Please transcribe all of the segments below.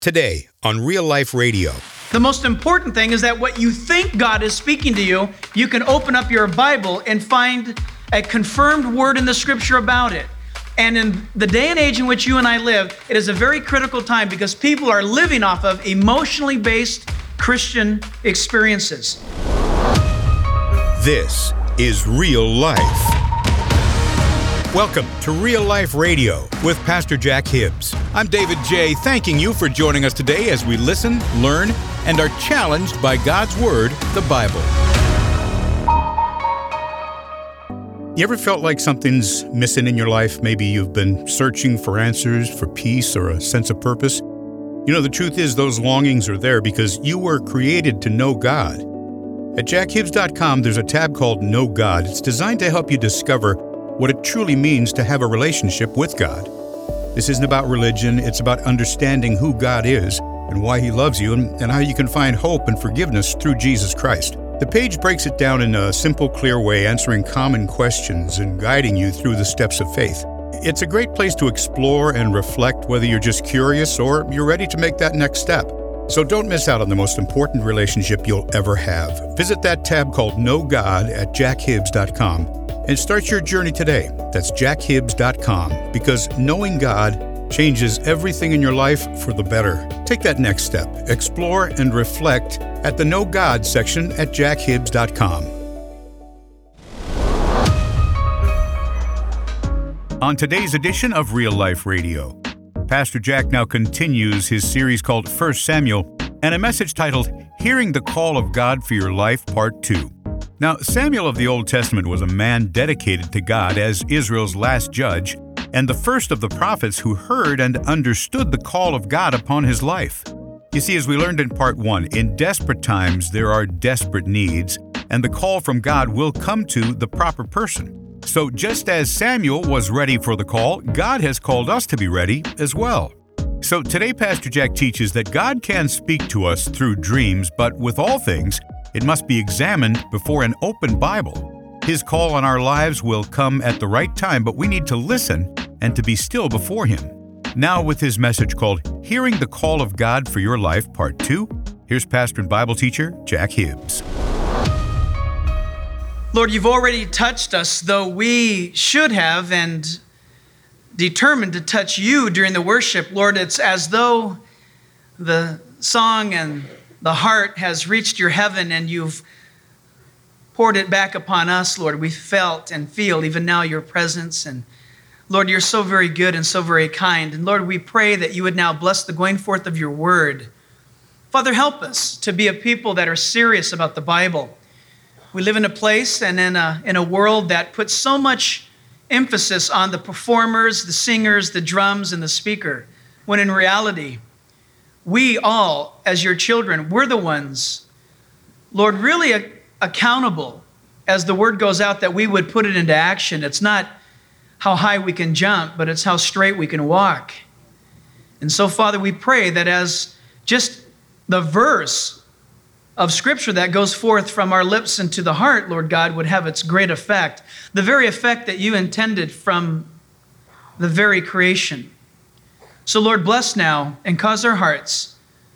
Today on Real Life Radio. The most important thing is that what you think God is speaking to you, you can open up your Bible and find a confirmed word in the scripture about it. And in the day and age in which you and I live, it is a very critical time because people are living off of emotionally based Christian experiences. This is Real Life. Welcome to Real Life Radio with Pastor Jack Hibbs. I'm David J., thanking you for joining us today as we listen, learn, and are challenged by God's Word, the Bible. You ever felt like something's missing in your life? Maybe you've been searching for answers, for peace, or a sense of purpose. You know, the truth is those longings are there because you were created to know God. At jackhibbs.com, there's a tab called Know God. It's designed to help you discover what it truly means to have a relationship with God. This isn't about religion, it's about understanding who God is and why He loves you and how you can find hope and forgiveness through Jesus Christ. The page breaks it down in a simple, clear way, answering common questions and guiding you through the steps of faith. It's a great place to explore and reflect whether you're just curious or you're ready to make that next step. So don't miss out on the most important relationship you'll ever have. Visit that tab called Know God at jackhibbs.com. and start your journey today. That's jackhibbs.com, because knowing God changes everything in your life for the better. Take that next step. Explore and reflect at the Know God section at jackhibbs.com. On today's edition of Real Life Radio, Pastor Jack now continues his series called 1 Samuel and a message titled Hearing the Call of God for Your Life, Part 2. Now, Samuel of the Old Testament was a man dedicated to God as Israel's last judge and the first of the prophets who heard and understood the call of God upon his life. You see, as we learned in Part 1, in desperate times there are desperate needs, and the call from God will come to the proper person. So just as Samuel was ready for the call, God has called us to be ready as well. So today Pastor Jack teaches that God can speak to us through dreams, but with all things, it must be examined before an open Bible. His call on our lives will come at the right time, but we need to listen and to be still before Him. Now with his message called Hearing the Call of God for Your Life, Part 2, here's pastor and Bible teacher Jack Hibbs. Lord, you've already touched us, though we should have and determined to touch you during the worship. Lord, it's as though the song and the heart has reached your heaven and you've poured it back upon us, Lord. We felt and feel even now your presence. And Lord, you're so very good and so very kind. And Lord, we pray that you would now bless the going forth of your word. Father, help us to be a people that are serious about the Bible. We live in a place and in a world that puts so much emphasis on the performers, the singers, the drums, and the speaker, when in reality, we all, as your children, we're the ones, Lord, really accountable as the word goes out that we would put it into action. It's not how high we can jump, but it's how straight we can walk. And so, Father, we pray that as just the verse of Scripture that goes forth from our lips into the heart, Lord God, would have its great effect, the very effect that you intended from the very creation. So, Lord, bless now and cause our hearts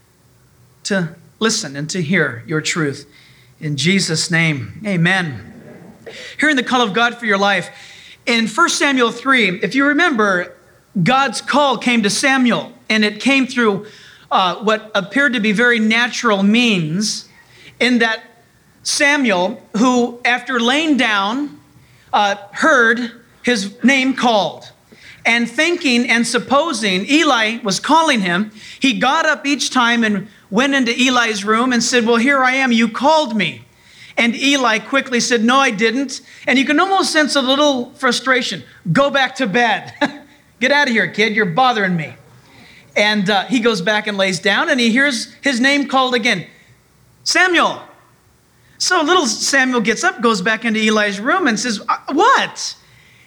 to listen and to hear your truth. In Jesus' name, amen. Hearing the call of God for your life. In 1 Samuel 3, if you remember, God's call came to Samuel, and it came through what appeared to be very natural means, in that Samuel, who after laying down, heard his name called. And thinking and supposing Eli was calling him, he got up each time and went into Eli's room and said, well, here I am, you called me. And Eli quickly said, no, I didn't. And you can almost sense a little frustration. Go back to bed. Get out of here, kid, you're bothering me. And he goes back and lays down and he hears his name called again, Samuel. So little Samuel gets up, goes back into Eli's room and says, what?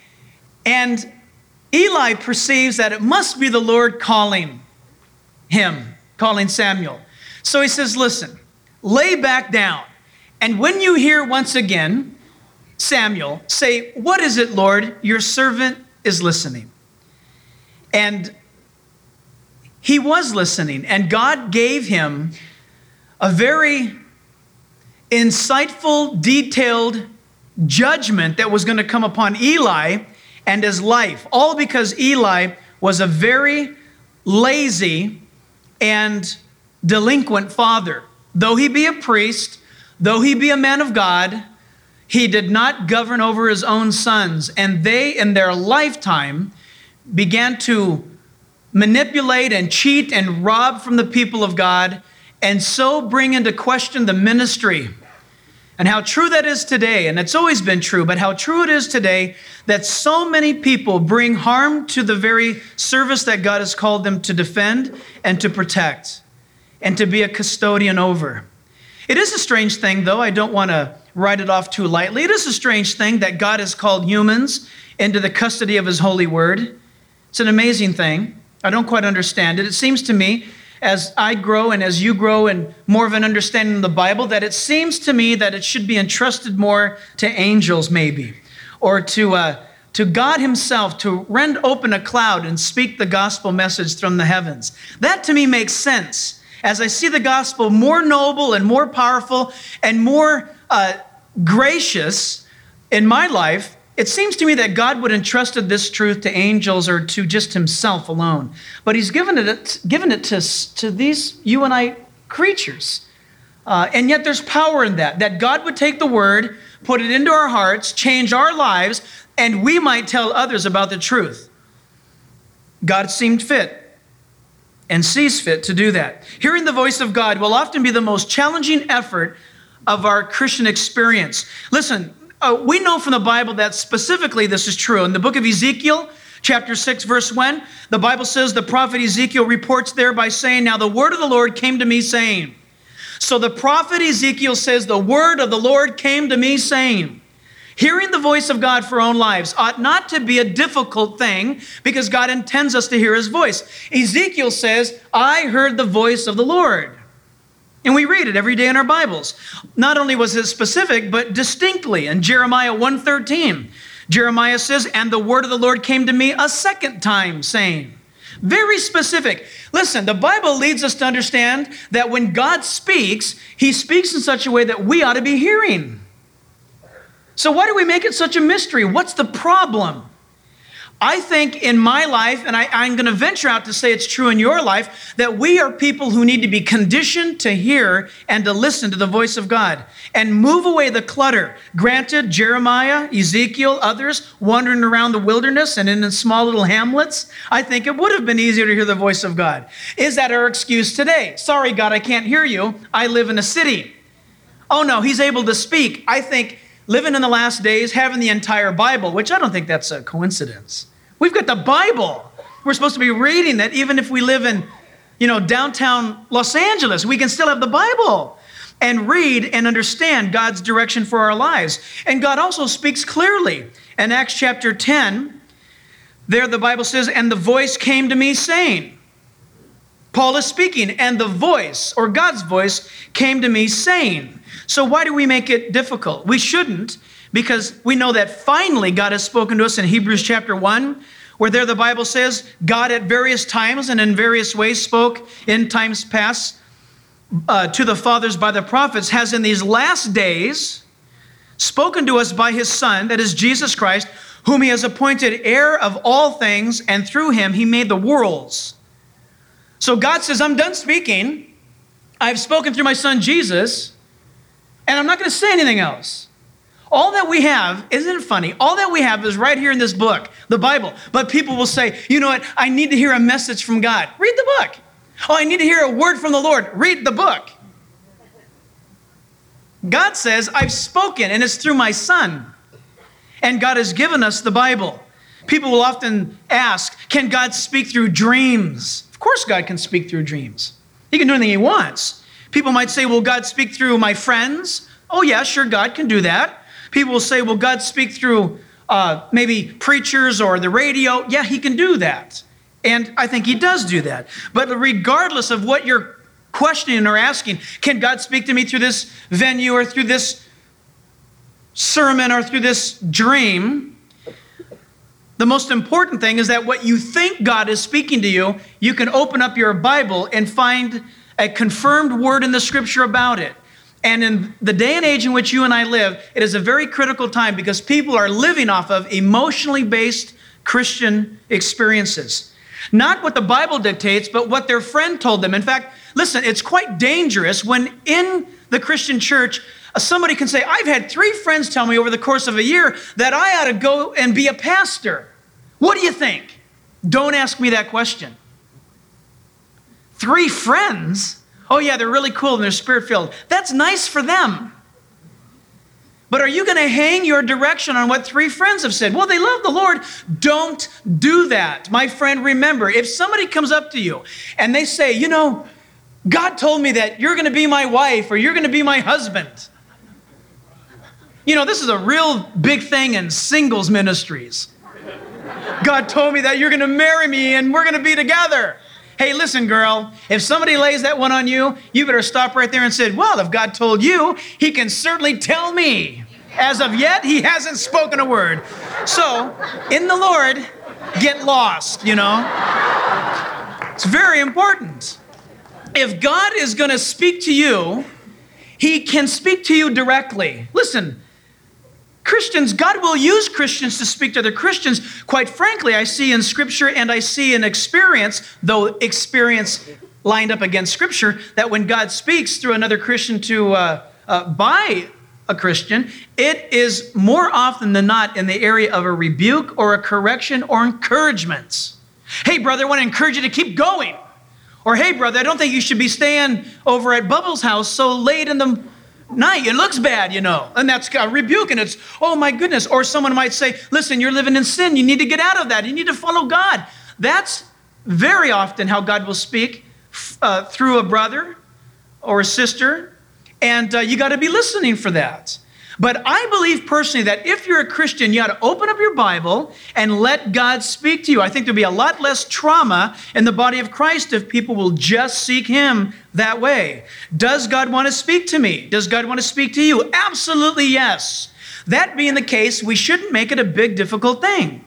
And Eli perceives that it must be the Lord calling him, calling Samuel. So he says, listen, lay back down. And when you hear once again, Samuel, say, what is it, Lord? Your servant is listening. And he was listening, and God gave him a very insightful, detailed judgment that was going to come upon Eli and his life, all because Eli was a very lazy and delinquent father. Though he be a priest, though he be a man of God, he did not govern over his own sons, and they, in their lifetime, began to manipulate and cheat and rob from the people of God, and so bring into question the ministry. And how true that is today, and it's always been true, but how true it is today that so many people bring harm to the very service that God has called them to defend and to protect and to be a custodian over. It is a strange thing, though. I don't want to write it off too lightly. It is a strange thing that God has called humans into the custody of his holy word. It's an amazing thing. I don't quite understand it. It seems to me, as I grow and as you grow and more of an understanding of the Bible, that it seems to me that it should be entrusted more to angels maybe, or to God himself to rend open a cloud and speak the gospel message from the heavens. That to me makes sense. As I see the gospel more noble and more powerful and more gracious in my life, it seems to me that God would entrusted this truth to angels or to just himself alone. But he's given it to these you and I creatures. And yet there's power in that God would take the word, put it into our hearts, change our lives, and we might tell others about the truth. God seemed fit and sees fit to do that. Hearing the voice of God will often be the most challenging effort of our Christian experience. Listen, we know from the Bible that specifically this is true. In the book of Ezekiel, chapter 6, verse 1, the Bible says the prophet Ezekiel reports there by saying, "Now the word of the Lord came to me saying." So the prophet Ezekiel says, the word of the Lord came to me saying. Hearing the voice of God for our own lives ought not to be a difficult thing because God intends us to hear his voice. Ezekiel says, "I heard the voice of the Lord." And we read it every day in our Bibles. Not only was it specific, but distinctly. In Jeremiah 1:13, Jeremiah says, "And the word of the Lord came to me a second time, saying." Very specific. Listen, the Bible leads us to understand that when God speaks, he speaks in such a way that we ought to be hearing. So why do we make it such a mystery? What's the problem? I think in my life, and I'm going to venture out to say it's true in your life, that we are people who need to be conditioned to hear and to listen to the voice of God and move away the clutter. Granted, Jeremiah, Ezekiel, others wandering around the wilderness and in small little hamlets, I think it would have been easier to hear the voice of God. Is that our excuse today? Sorry, God, I can't hear you. I live in a city. Oh no, he's able to speak. I think living in the last days, having the entire Bible, which I don't think that's a coincidence. We've got the Bible. We're supposed to be reading that even if we live in, downtown Los Angeles, we can still have the Bible and read and understand God's direction for our lives. And God also speaks clearly. In Acts chapter 10, there the Bible says, "And the voice came to me saying." Paul is speaking, and the voice, or God's voice, came to me saying. So why do we make it difficult? We shouldn't, because we know that finally God has spoken to us in Hebrews chapter 1, where there the Bible says, God at various times and in various ways spoke in times past to the fathers by the prophets, has in these last days spoken to us by his Son, that is Jesus Christ, whom he has appointed heir of all things, and through him he made the worlds. So God says, I'm done speaking. I've spoken through my Son Jesus, and I'm not going to say anything else. All that we have, isn't it funny? All that we have is right here in this book, the Bible. But people will say, you know what? I need to hear a message from God. Read the book. Oh, I need to hear a word from the Lord. Read the book. God says, I've spoken, and it's through my Son. And God has given us the Bible. People will often ask, can God speak through dreams? Of course God can speak through dreams. He can do anything he wants. People might say, will God speak through my friends? Oh yeah, sure, God can do that. People will say, will God speak through maybe preachers or the radio? Yeah, he can do that. And I think he does do that. But regardless of what you're questioning or asking, can God speak to me through this venue or through this sermon or through this dream? The most important thing is that what you think God is speaking to you, you can open up your Bible and find a confirmed word in the Scripture about it. And in the day and age in which you and I live, it is a very critical time because people are living off of emotionally based Christian experiences. Not what the Bible dictates, but what their friend told them. In fact, listen, it's quite dangerous when in the Christian church, somebody can say, I've had 3 friends tell me over the course of a year that I ought to go and be a pastor. What do you think? Don't ask me that question. 3 friends? Oh yeah, they're really cool and they're spirit-filled. That's nice for them. But are you going to hang your direction on what 3 friends have said? Well, they love the Lord. Don't do that. My friend, remember, if somebody comes up to you and they say, you know, God told me that you're going to be my wife or you're going to be my husband. You know, this is a real big thing in singles ministries. God told me that you're going to marry me and we're going to be together. Hey, listen, girl, if somebody lays that one on you, you better stop right there and say, well, if God told you, he can certainly tell me. As of yet, he hasn't spoken a word. So, in the Lord, get lost, you know. It's very important. If God is going to speak to you, he can speak to you directly. Listen, Christians, God will use Christians to speak to other Christians. Quite frankly, I see in Scripture and I see in experience, though experience lined up against Scripture, that when God speaks through another Christian by a Christian, it is more often than not in the area of a rebuke or a correction or encouragement. Hey, brother, I want to encourage you to keep going. Or, hey, brother, I don't think you should be staying over at Bubbles' house so late in the night. It looks bad, you know. And that's a rebuke, and it's, oh, my goodness. Or someone might say, listen, you're living in sin. You need to get out of that. You need to follow God. That's very often how God will speak through a brother or a sister, and you got to be listening for that. But I believe personally that if you're a Christian, you ought to open up your Bible and let God speak to you. I think there'll be a lot less trauma in the body of Christ if people will just seek him that way. Does God want to speak to me? Does God want to speak to you? Absolutely yes. That being the case, we shouldn't make it a big, difficult thing.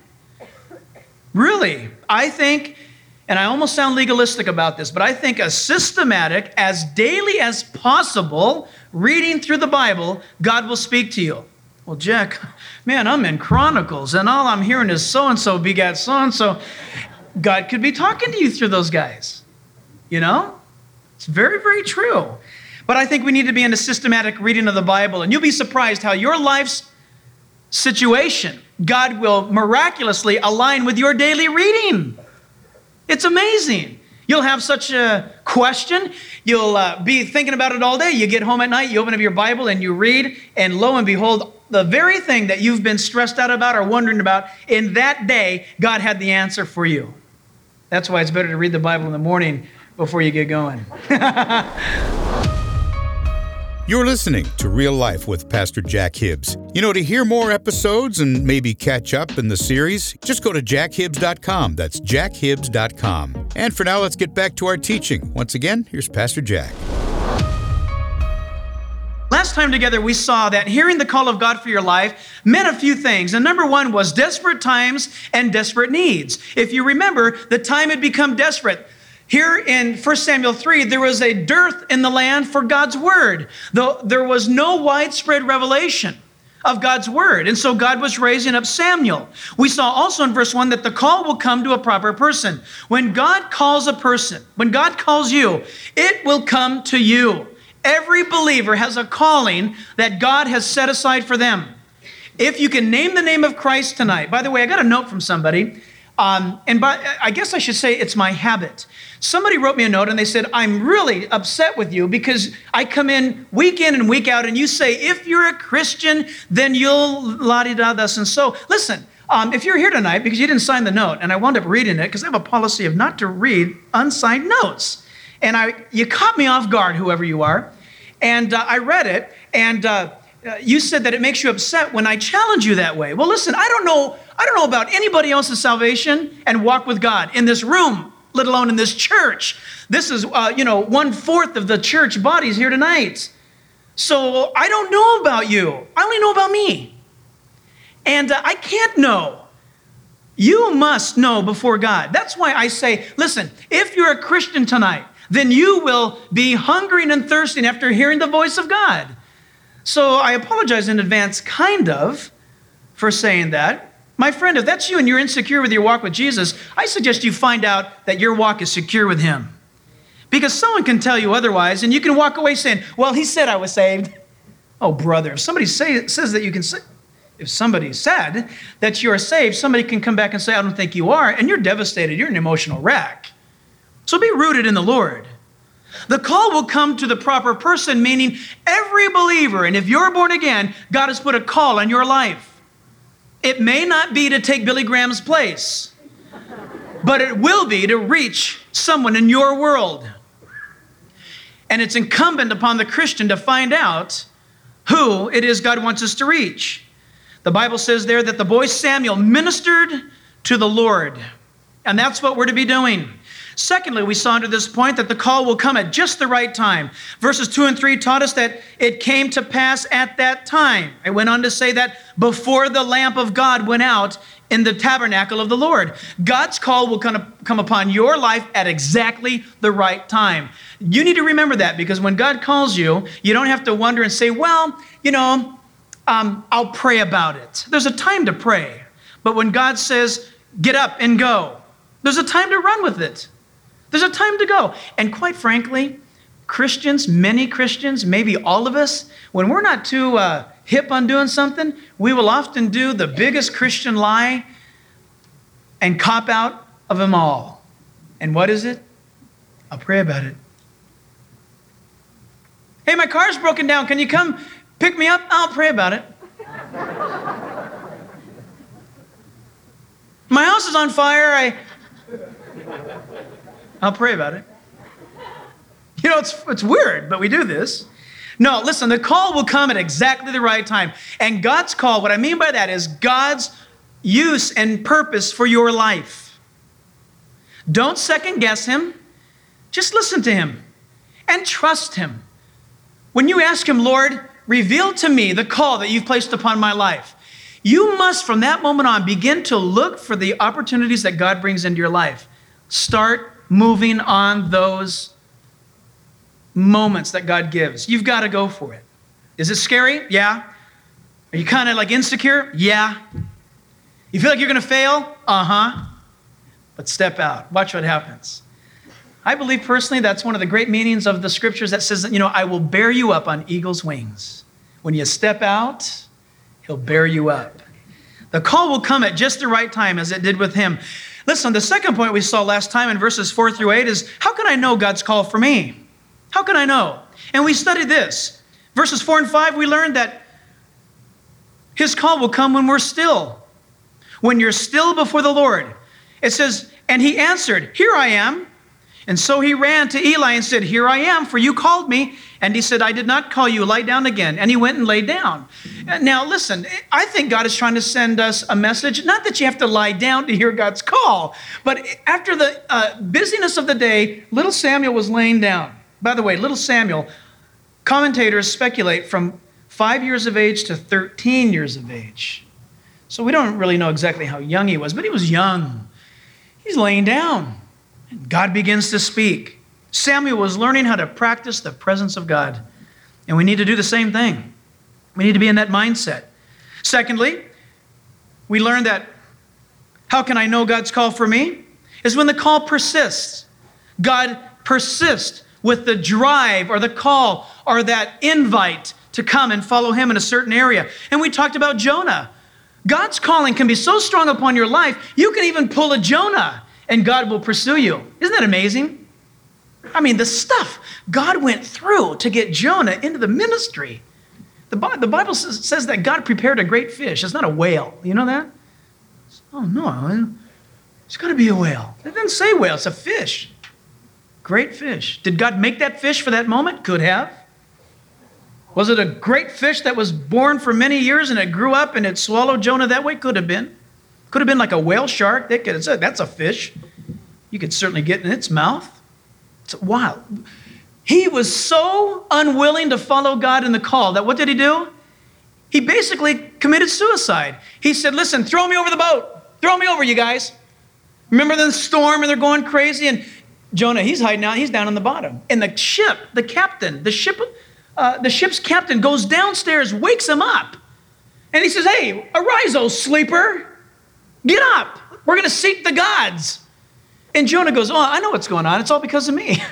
Really, I think, and I almost sound legalistic about this, but I think a systematic, as daily as possible, reading through the Bible, God will speak to you. Well, Jack, man, I'm in Chronicles, and all I'm hearing is so-and-so begat so-and-so. God could be talking to you through those guys. You know? It's very, very true. But I think we need to be in a systematic reading of the Bible, and you'll be surprised how your life's situation, God will miraculously align with your daily reading. It's amazing. You'll have such a question. You'll be thinking about it all day. You get home at night, you open up your Bible and you read, and lo and behold, the very thing that you've been stressed out about or wondering about, in that day, God had the answer for you. That's why it's better to read the Bible in the morning before you get going. You're listening to Real Life with Pastor Jack Hibbs. You know, to hear more episodes and maybe catch up in the series, just go to jackhibbs.com. That's jackhibbs.com. And for now, let's get back to our teaching. Once again, here's Pastor Jack. Last time together, we saw that hearing the call of God for your life meant a few things. And number one was desperate times and desperate needs. If you remember, the time had become desperate. Here in 1 Samuel 3, there was a dearth in the land for God's word. Though there was no widespread revelation of God's word. And so God was raising up Samuel. We saw also in verse 1 that the call will come to a proper person. When God calls a person, when God calls you, it will come to you. Every believer has a calling that God has set aside for them. If you can name the name of Christ tonight. By the way, I got a note from somebody. I guess I should say it's my habit. Somebody wrote me a note and they said, I'm really upset with you because I come in and week out and you say, if you're a Christian, then you'll la-di-da thus and so. Listen, if you're here tonight because you didn't sign the note, and I wound up reading it because I have a policy of not to read unsigned notes. And you caught me off guard, whoever you are. And I read it, and you said that it makes you upset when I challenge you that way. Well, listen, I don't know about anybody else's salvation and walk with God in this room, let alone in this church. This is, 1/4 of the church bodies here tonight. So I don't know about you. I only know about me. And I can't know You must know before God. That's why I say, listen, if you're a Christian tonight, then you will be hungering and thirsting after hearing the voice of God. So I apologize in advance, kind of, for saying that. My friend, if that's you and you're insecure with your walk with Jesus, I suggest you find out that your walk is secure with Him. Because someone can tell you otherwise, and you can walk away saying, well, he said I was saved. Oh, brother, if somebody says that you can say, if somebody said that you're saved, somebody can come back and say, I don't think you are, and you're devastated. You're an emotional wreck. So be rooted in the Lord. The call will come to the proper person, meaning every believer, and if you're born again, God has put a call on your life. It may not be to take Billy Graham's place, but it will be to reach someone in your world. And it's incumbent upon the Christian to find out who it is God wants us to reach. The Bible says there that the boy Samuel ministered to the Lord. And that's what we're to be doing. Secondly, we saw under this point that the call will come at just the right time. Verses 2 and 3 taught us that it came to pass at that time. I went on to say that before the lamp of God went out in the tabernacle of the Lord. God's call will come upon your life at exactly the right time. You need to remember that, because when God calls you, you don't have to wonder and say, well, I'll pray about it. There's a time to pray. But when God says, get up and go, there's a time to run with it. There's a time to go. And quite frankly, Christians, many Christians, maybe all of us, when we're not too hip on doing something, we will often do the biggest Christian lie and cop out of them all. And what is it? I'll pray about it. Hey, my car's broken down. Can you come pick me up? I'll pray about it. My house is on fire. I'll pray about it. It's weird, but we do this. No, listen, the call will come at exactly the right time. And God's call, what I mean by that is God's use and purpose for your life. Don't second guess Him. Just listen to Him and trust Him. When you ask Him, Lord, reveal to me the call that you've placed upon my life, you must, from that moment on, begin to look for the opportunities that God brings into your life. Start moving on those moments that God gives. You've got to go for it. Is it scary? Yeah. Are you kind of like insecure? Yeah. You feel like you're going to fail? Uh-huh. But step out. Watch what happens. I believe personally that's one of the great meanings of the scriptures that says, I will bear you up on eagle's wings. When you step out, He'll bear you up. The call will come at just the right time, as it did with him. Listen, the second point we saw last time in verses 4 through 8 is, how can I know God's call for me? How can I know? And we studied this. Verses 4 and 5, we learned that His call will come when we're still. When you're still before the Lord. It says, and He answered, here I am. And so he ran to Eli and said, here I am, for you called me. And he said, I did not call you, lie down again. And he went and lay down. Now listen, I think God is trying to send us a message, not that you have to lie down to hear God's call, but after the busyness of the day, little Samuel was laying down. By the way, little Samuel, commentators speculate from 5 years of age to 13 years of age. So we don't really know exactly how young he was, but he was young. He's laying down. God begins to speak. Samuel was learning how to practice the presence of God. And we need to do the same thing. We need to be in that mindset. Secondly, we learned that how can I know God's call for me? Is when the call persists. God persists with the drive or the call or that invite to come and follow Him in a certain area. And we talked about Jonah. God's calling can be so strong upon your life, you can even pull a Jonah and God will pursue you. Isn't that amazing? I mean, the stuff God went through to get Jonah into the ministry. The Bible says that God prepared a great fish. It's not a whale. You know that? Oh, no. It's got to be a whale. It didn't say whale. It's a fish. Great fish. Did God make that fish for that moment? Could have. Was it a great fish that was born for many years and it grew up and it swallowed Jonah that way? Could have been. Could have been like a whale shark. That's a fish. You could certainly get in its mouth. It's wild. He was so unwilling to follow God in the call that what did he do? He basically committed suicide. He said, listen, throw me over the boat. Throw me over, you guys. Remember the storm and they're going crazy? And Jonah, he's hiding out. He's down on the bottom. And the ship's captain goes downstairs, wakes him up. And he says, hey, arise, O sleeper. Get up. We're going to seek the gods. And Jonah goes, oh, I know what's going on. It's all because of me.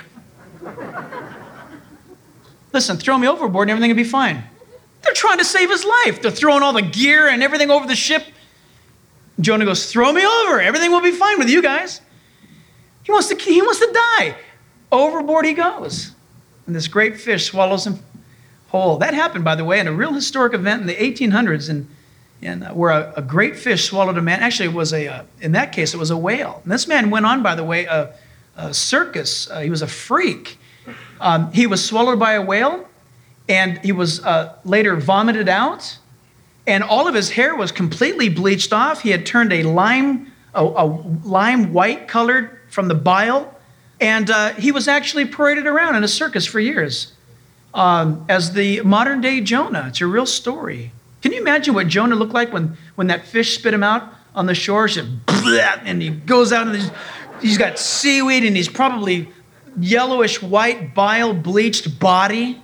Listen, throw me overboard and everything will be fine. They're trying to save his life. They're throwing all the gear and everything over the ship. Jonah goes, throw me over. Everything will be fine with you guys. He wants to die. Overboard he goes. And this great fish swallows him whole. That happened, by the way, in a real historic event in the 1800s where a great fish swallowed a man. Actually, it was in that case, it was a whale. And this man went on, by the way, a circus. He was a freak. He was swallowed by a whale, and he was later vomited out, and all of his hair was completely bleached off. He had turned a lime white colored from the bile, and he was actually paraded around in a circus for years as the modern day Jonah. It's a real story. Can you imagine what Jonah looked like when that fish spit him out on the shore? And he goes out and he's got seaweed and he's probably yellowish white bile bleached body.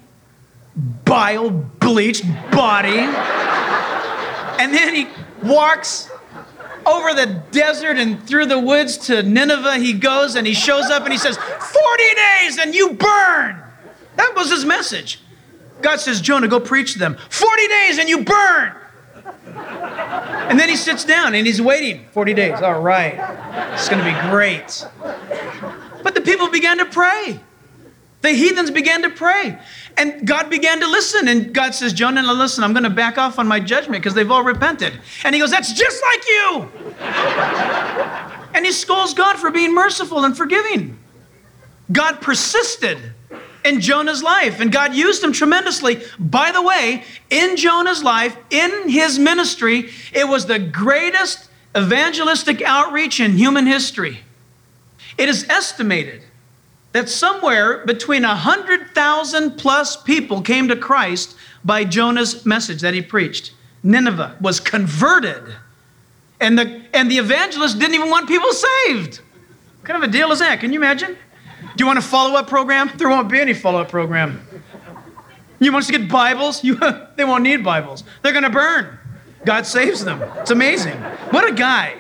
And then he walks over the desert and through the woods to Nineveh. He goes and he shows up and he says, 40 days and you burn. That was his message. God says, Jonah, go preach to them. 40 days and you burn. And then he sits down and he's waiting 40 days. All right, it's going to be great. But the people began to pray. The heathens began to pray. And God began to listen. And God says, Jonah, now listen, I'm going to back off on my judgment because they've all repented. And he goes, that's just like you. And he scolds God for being merciful and forgiving. God persisted in Jonah's life, and God used him tremendously. By the way, in Jonah's life, in his ministry, it was the greatest evangelistic outreach in human history. It is estimated that somewhere between 100,000 plus people came to Christ by Jonah's message that he preached. Nineveh was converted, and the evangelist didn't even want people saved. What kind of a deal is that? Can you imagine? Do you want a follow-up program? There won't be any follow-up program. You want us to get Bibles? They won't need Bibles. They're going to burn. God saves them. It's amazing. What a guy.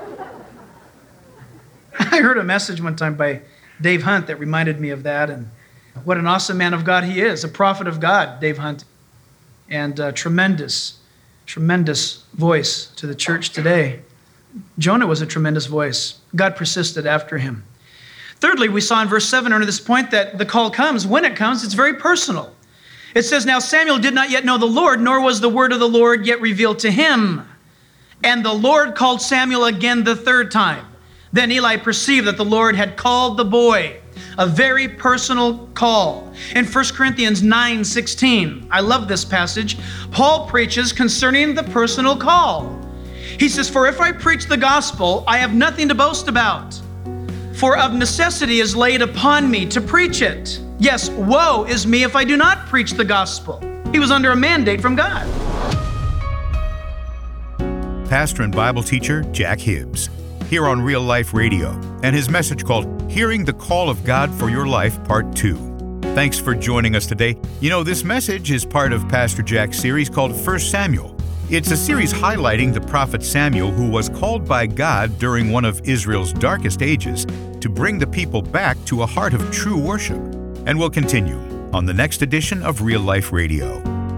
I heard a message one time by Dave Hunt that reminded me of that, and what an awesome man of God he is, a prophet of God, Dave Hunt, and a tremendous voice to the church today. Jonah was a tremendous voice. God persisted after him. Thirdly, we saw in verse 7 under this point that the call comes. When it comes, it's very personal. It says, now Samuel did not yet know the Lord, nor was the word of the Lord yet revealed to him. And the Lord called Samuel again the third time. Then Eli perceived that the Lord had called the boy. A very personal call. In 1 Corinthians 9:16, I love this passage. Paul preaches concerning the personal call. He says, for if I preach the gospel, I have nothing to boast about. For of necessity is laid upon me to preach it. Yes, woe is me if I do not preach the gospel. He was under a mandate from God. Pastor and Bible teacher Jack Hibbs, here on Real Life Radio, and his message called Hearing the Call of God for Your Life, Part 2. Thanks for joining us today. You know, this message is part of Pastor Jack's series called 1 Samuel. It's a series highlighting the prophet Samuel, who was called by God during one of Israel's darkest ages to bring the people back to a heart of true worship. And we'll continue on the next edition of Real Life Radio.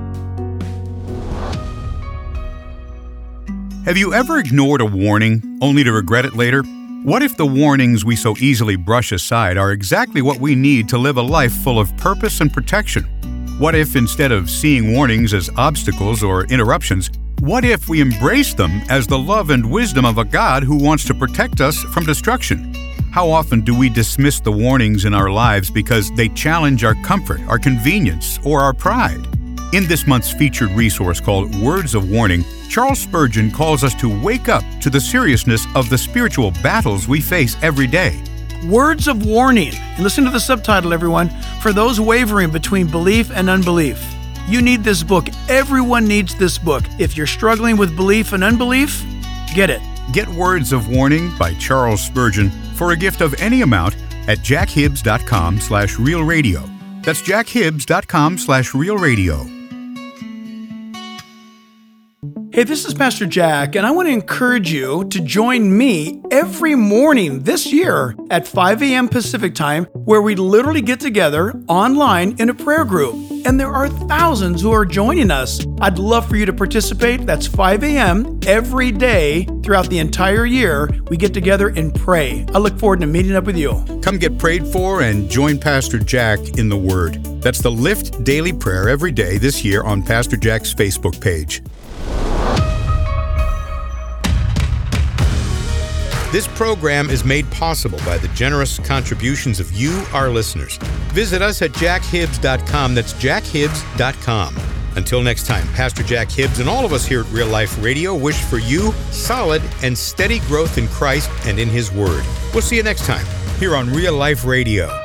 Have you ever ignored a warning only to regret it later? What if the warnings we so easily brush aside are exactly what we need to live a life full of purpose and protection? What if, instead of seeing warnings as obstacles or interruptions, what if we embrace them as the love and wisdom of a God who wants to protect us from destruction? How often do we dismiss the warnings in our lives because they challenge our comfort, our convenience, or our pride? In this month's featured resource called Words of Warning, Charles Spurgeon calls us to wake up to the seriousness of the spiritual battles we face every day. Words of Warning. And listen to the subtitle, everyone. For those wavering between belief and unbelief. You need this book. Everyone needs this book. If you're struggling with belief and unbelief, get it. Get Words of Warning by Charles Spurgeon for a gift of any amount at jackhibbs.com/realradio. That's jackhibbs.com/realradio. Hey, this is Pastor Jack, and I want to encourage you to join me every morning this year at 5 a.m. Pacific time, where we literally get together online in a prayer group. And there are thousands who are joining us. I'd love for you to participate. That's 5 a.m. every day throughout the entire year. We get together and pray. I look forward to meeting up with you. Come get prayed for and join Pastor Jack in the Word. That's the Lift Daily Prayer every day this year on Pastor Jack's Facebook page. This program is made possible by the generous contributions of you, our listeners. Visit us at jackhibbs.com. That's jackhibbs.com. Until next time, Pastor Jack Hibbs and all of us here at Real Life Radio wish for you solid and steady growth in Christ and in His Word. We'll see you next time here on Real Life Radio.